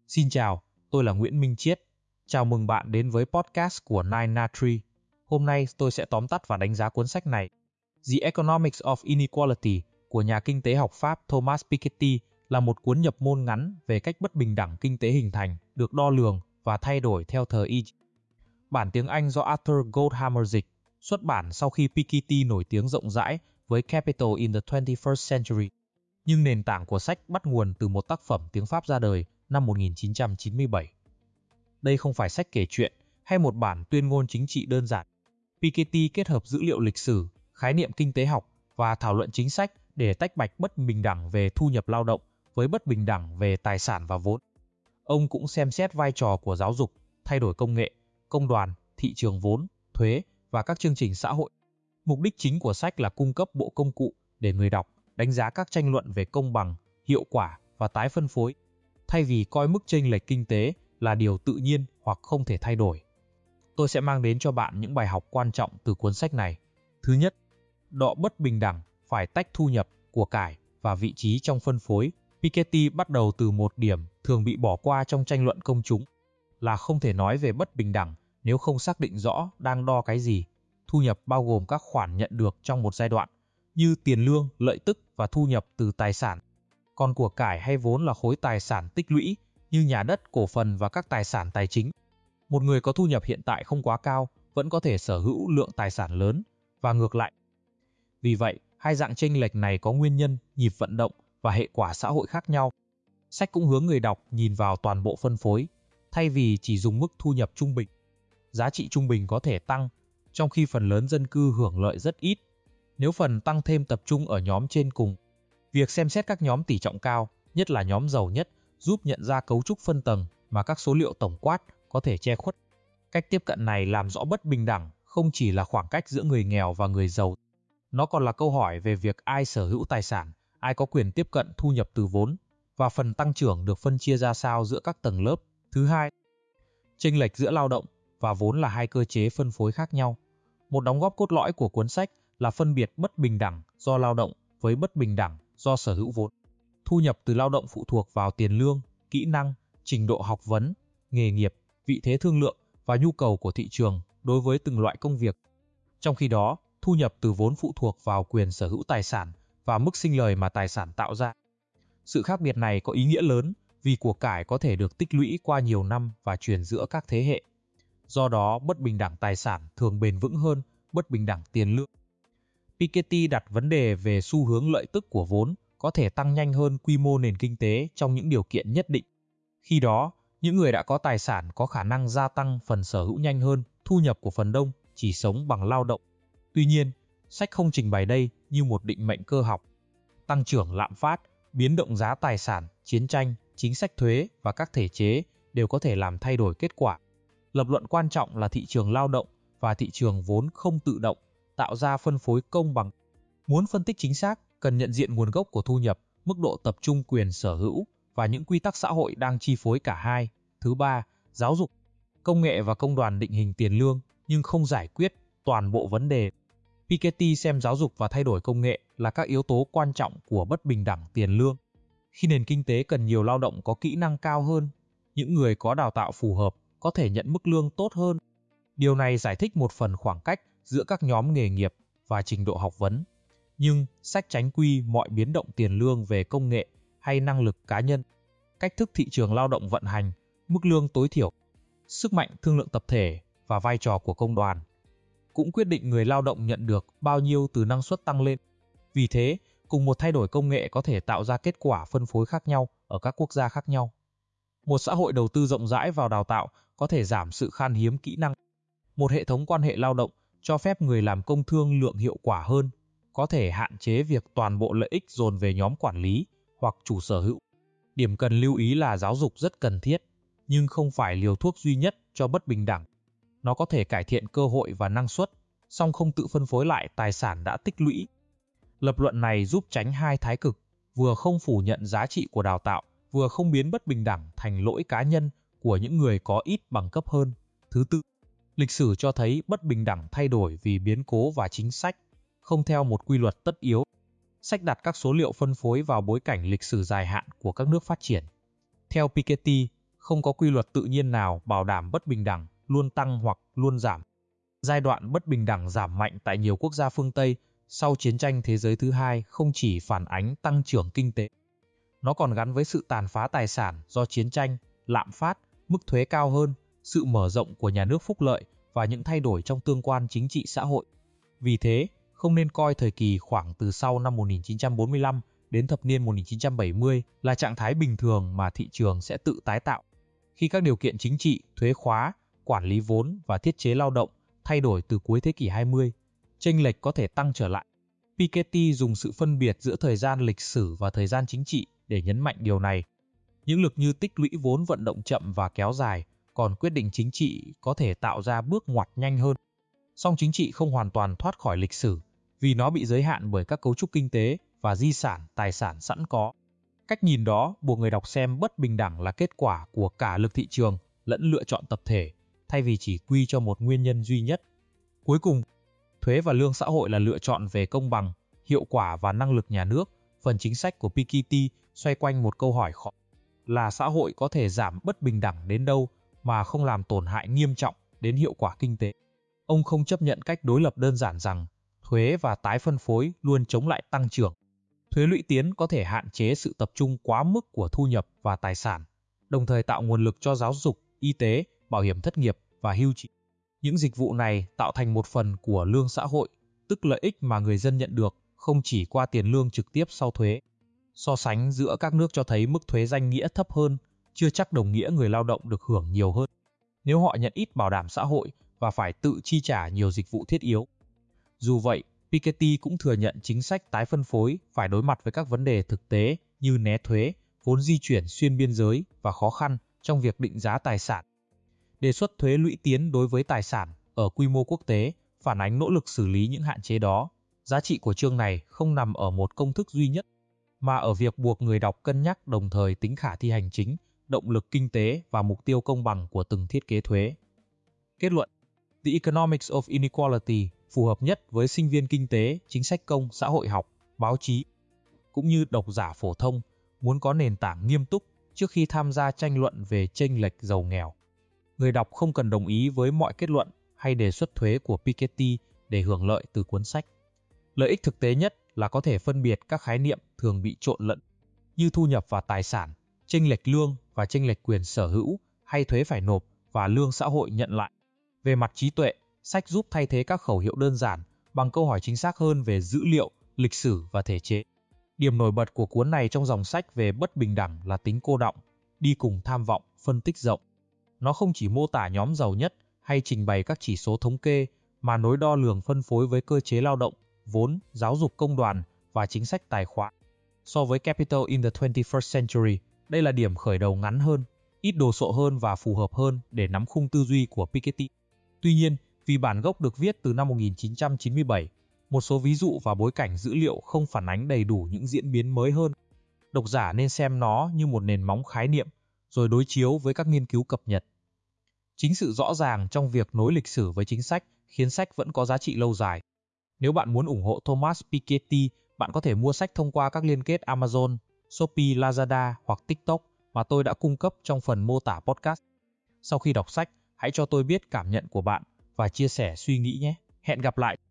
Xin chào, tôi là Nguyễn Minh Chiết. Chào mừng bạn đến với podcast của Nine na Tree. Hôm nay tôi sẽ tóm tắt và đánh giá cuốn sách này. The Economics of Inequality của nhà kinh tế học Pháp Thomas Piketty là một cuốn nhập môn ngắn về cách bất bình đẳng kinh tế hình thành, được đo lường và thay đổi theo thời y. Bản tiếng Anh do Arthur Goldhammer dịch, xuất bản sau khi Piketty nổi tiếng rộng rãi với Capital in the 21st Century. Nhưng nền tảng của sách bắt nguồn từ một tác phẩm tiếng Pháp ra đời năm 1997. Đây không phải sách kể chuyện hay một bản tuyên ngôn chính trị đơn giản. Piketty kết hợp dữ liệu lịch sử, khái niệm kinh tế học và thảo luận chính sách để tách bạch bất bình đẳng về thu nhập lao động với bất bình đẳng về tài sản và vốn. Ông cũng xem xét vai trò của giáo dục, thay đổi công nghệ, công đoàn, thị trường vốn, thuế và các chương trình xã hội. Mục đích chính của sách là cung cấp bộ công cụ để người đọc đánh giá các tranh luận về công bằng, hiệu quả và tái phân phối, thay vì coi mức chênh lệch kinh tế là điều tự nhiên hoặc không thể thay đổi. Tôi sẽ mang đến cho bạn những bài học quan trọng từ cuốn sách này. Thứ nhất, độ bất bình đẳng phải tách thu nhập, của cải và vị trí trong phân phối. Piketty bắt đầu từ một điểm thường bị bỏ qua trong tranh luận công chúng, là không thể nói về bất bình đẳng nếu không xác định rõ đang đo cái gì. Thu nhập bao gồm các khoản nhận được trong một giai đoạn, như tiền lương, lợi tức và thu nhập từ tài sản. Còn của cải hay vốn là khối tài sản tích lũy, như nhà đất, cổ phần và các tài sản tài chính. Một người có thu nhập hiện tại không quá cao vẫn có thể sở hữu lượng tài sản lớn, và ngược lại. Vì vậy, hai dạng chênh lệch này có nguyên nhân, nhịp vận động và hệ quả xã hội khác nhau. Sách cũng hướng người đọc nhìn vào toàn bộ phân phối, thay vì chỉ dùng mức thu nhập trung bình. Giá trị trung bình có thể tăng, trong khi phần lớn dân cư hưởng lợi rất ít. Nếu phần tăng thêm tập trung ở nhóm trên cùng, việc xem xét các nhóm tỷ trọng cao, nhất là nhóm giàu nhất, giúp nhận ra cấu trúc phân tầng mà các số liệu tổng quát có thể che khuất. Cách tiếp cận này làm rõ bất bình đẳng không chỉ là khoảng cách giữa người nghèo và người giàu. Nó còn là câu hỏi về việc ai sở hữu tài sản, ai có quyền tiếp cận thu nhập từ vốn, và phần tăng trưởng được phân chia ra sao giữa các tầng lớp. Thứ hai, chênh lệch giữa lao động và vốn là hai cơ chế phân phối khác nhau. Một đóng góp cốt lõi của cuốn sách là phân biệt bất bình đẳng do lao động với bất bình đẳng do sở hữu vốn. Thu nhập từ lao động phụ thuộc vào tiền lương, kỹ năng, trình độ học vấn, nghề nghiệp, vị thế thương lượng và nhu cầu của thị trường đối với từng loại công việc. Trong khi đó, thu nhập từ vốn phụ thuộc vào quyền sở hữu tài sản và mức sinh lời mà tài sản tạo ra. Sự khác biệt này có ý nghĩa lớn vì của cải có thể được tích lũy qua nhiều năm và truyền giữa các thế hệ. Do đó, bất bình đẳng tài sản thường bền vững hơn bất bình đẳng tiền lương. Piketty đặt vấn đề về xu hướng lợi tức của vốn có thể tăng nhanh hơn quy mô nền kinh tế trong những điều kiện nhất định. Khi đó, những người đã có tài sản có khả năng gia tăng phần sở hữu nhanh hơn thu nhập của phần đông chỉ sống bằng lao động. Tuy nhiên, sách không trình bày đây như một định mệnh cơ học. Tăng trưởng lạm phát, biến động giá tài sản, chiến tranh, chính sách thuế và các thể chế đều có thể làm thay đổi kết quả. Lập luận quan trọng là thị trường lao động và thị trường vốn không tự động tạo ra phân phối công bằng. Muốn phân tích chính xác, cần nhận diện nguồn gốc của thu nhập, mức độ tập trung quyền sở hữu và những quy tắc xã hội đang chi phối cả hai. Thứ ba, giáo dục, công nghệ và công đoàn định hình tiền lương nhưng không giải quyết toàn bộ vấn đề. Piketty xem giáo dục và thay đổi công nghệ là các yếu tố quan trọng của bất bình đẳng tiền lương. Khi nền kinh tế cần nhiều lao động có kỹ năng cao hơn, những người có đào tạo phù hợp có thể nhận mức lương tốt hơn. Điều này giải thích một phần khoảng cách giữa các nhóm nghề nghiệp và trình độ học vấn. Nhưng sách tránh quy mọi biến động tiền lương về công nghệ hay năng lực cá nhân, cách thức thị trường lao động vận hành, mức lương tối thiểu, sức mạnh thương lượng tập thể và vai trò của công đoàn cũng quyết định người lao động nhận được bao nhiêu từ năng suất tăng lên. Vì thế, cùng một thay đổi công nghệ có thể tạo ra kết quả phân phối khác nhau ở các quốc gia khác nhau. Một xã hội đầu tư rộng rãi vào đào tạo có thể giảm sự khan hiếm kỹ năng. Một hệ thống quan hệ lao động cho phép người làm công thương lượng hiệu quả hơn, có thể hạn chế việc toàn bộ lợi ích dồn về nhóm quản lý hoặc chủ sở hữu. Điểm cần lưu ý là giáo dục rất cần thiết, nhưng không phải liều thuốc duy nhất cho bất bình đẳng. Nó có thể cải thiện cơ hội và năng suất, song không tự phân phối lại tài sản đã tích lũy. Lập luận này giúp tránh hai thái cực, vừa không phủ nhận giá trị của đào tạo, vừa không biến bất bình đẳng thành lỗi cá nhân của những người có ít bằng cấp hơn. Thứ tư, lịch sử cho thấy bất bình đẳng thay đổi vì biến cố và chính sách, không theo một quy luật tất yếu. Sách đặt các số liệu phân phối vào bối cảnh lịch sử dài hạn của các nước phát triển. Theo Piketty, không có quy luật tự nhiên nào bảo đảm bất bình đẳng luôn tăng hoặc luôn giảm. Giai đoạn bất bình đẳng giảm mạnh tại nhiều quốc gia phương Tây sau chiến tranh thế giới thứ hai không chỉ phản ánh tăng trưởng kinh tế. Nó còn gắn với sự tàn phá tài sản do chiến tranh, lạm phát, mức thuế cao hơn, sự mở rộng của nhà nước phúc lợi và những thay đổi trong tương quan chính trị xã hội. Vì thế, không nên coi thời kỳ khoảng từ sau năm 1945 đến thập niên 1970 là trạng thái bình thường mà thị trường sẽ tự tái tạo. Khi các điều kiện chính trị, thuế khóa, quản lý vốn và thiết chế lao động thay đổi từ cuối thế kỷ 20, chênh lệch có thể tăng trở lại. Piketty dùng sự phân biệt giữa thời gian lịch sử và thời gian chính trị để nhấn mạnh điều này. Những lực như tích lũy vốn vận động chậm và kéo dài, còn quyết định chính trị có thể tạo ra bước ngoặt nhanh hơn. Song chính trị không hoàn toàn thoát khỏi lịch sử, vì nó bị giới hạn bởi các cấu trúc kinh tế và di sản, tài sản sẵn có. Cách nhìn đó buộc người đọc xem bất bình đẳng là kết quả của cả lực thị trường lẫn lựa chọn tập thể, thay vì chỉ quy cho một nguyên nhân duy nhất. Cuối cùng, thuế và lương xã hội là lựa chọn về công bằng, hiệu quả và năng lực nhà nước. Phần chính sách của Piketty xoay quanh một câu hỏi khó là xã hội có thể giảm bất bình đẳng đến đâu mà không làm tổn hại nghiêm trọng đến hiệu quả kinh tế. Ông không chấp nhận cách đối lập đơn giản rằng thuế và tái phân phối luôn chống lại tăng trưởng. Thuế lũy tiến có thể hạn chế sự tập trung quá mức của thu nhập và tài sản, đồng thời tạo nguồn lực cho giáo dục, y tế, bảo hiểm thất nghiệp và hưu trí. Những dịch vụ này tạo thành một phần của lương xã hội, tức lợi ích mà người dân nhận được không chỉ qua tiền lương trực tiếp sau thuế. So sánh giữa các nước cho thấy mức thuế danh nghĩa thấp hơn, chưa chắc đồng nghĩa người lao động được hưởng nhiều hơn, nếu họ nhận ít bảo đảm xã hội và phải tự chi trả nhiều dịch vụ thiết yếu. Dù vậy, Piketty cũng thừa nhận chính sách tái phân phối phải đối mặt với các vấn đề thực tế như né thuế, vốn di chuyển xuyên biên giới và khó khăn trong việc định giá tài sản. Đề xuất thuế lũy tiến đối với tài sản ở quy mô quốc tế phản ánh nỗ lực xử lý những hạn chế đó. Giá trị của chương này không nằm ở một công thức duy nhất, mà ở việc buộc người đọc cân nhắc đồng thời tính khả thi hành chính, động lực kinh tế và mục tiêu công bằng của từng thiết kế thuế. Kết luận: The Economics of Inequality phù hợp nhất với sinh viên kinh tế, chính sách công, xã hội học, báo chí, cũng như độc giả phổ thông muốn có nền tảng nghiêm túc trước khi tham gia tranh luận về chênh lệch giàu nghèo. Người đọc không cần đồng ý với mọi kết luận hay đề xuất thuế của Piketty để hưởng lợi từ cuốn sách. Lợi ích thực tế nhất là có thể phân biệt các khái niệm thường bị trộn lẫn, như thu nhập và tài sản, chênh lệch lương và chênh lệch quyền sở hữu hay thuế phải nộp và lương xã hội nhận lại. Về mặt trí tuệ, sách giúp thay thế các khẩu hiệu đơn giản bằng câu hỏi chính xác hơn về dữ liệu, lịch sử và thể chế. Điểm nổi bật của cuốn này trong dòng sách về bất bình đẳng là tính cô đọng, đi cùng tham vọng, phân tích rộng. Nó không chỉ mô tả nhóm giàu nhất hay trình bày các chỉ số thống kê, mà nối đo lường phân phối với cơ chế lao động, vốn, giáo dục công đoàn và chính sách tài khoá. So với Capital in the 21st Century, đây là điểm khởi đầu ngắn hơn, ít đồ sộ hơn và phù hợp hơn để nắm khung tư duy của Piketty. Tuy nhiên, vì bản gốc được viết từ năm 1997, một số ví dụ và bối cảnh dữ liệu không phản ánh đầy đủ những diễn biến mới hơn. Độc giả nên xem nó như một nền móng khái niệm, rồi đối chiếu với các nghiên cứu cập nhật. Chính sự rõ ràng trong việc nối lịch sử với chính sách khiến sách vẫn có giá trị lâu dài. Nếu bạn muốn ủng hộ Thomas Piketty, bạn có thể mua sách thông qua các liên kết Amazon, Shopee, Lazada hoặc TikTok mà tôi đã cung cấp trong phần mô tả podcast. Sau khi đọc sách, hãy cho tôi biết cảm nhận của bạn và chia sẻ suy nghĩ nhé. Hẹn gặp lại!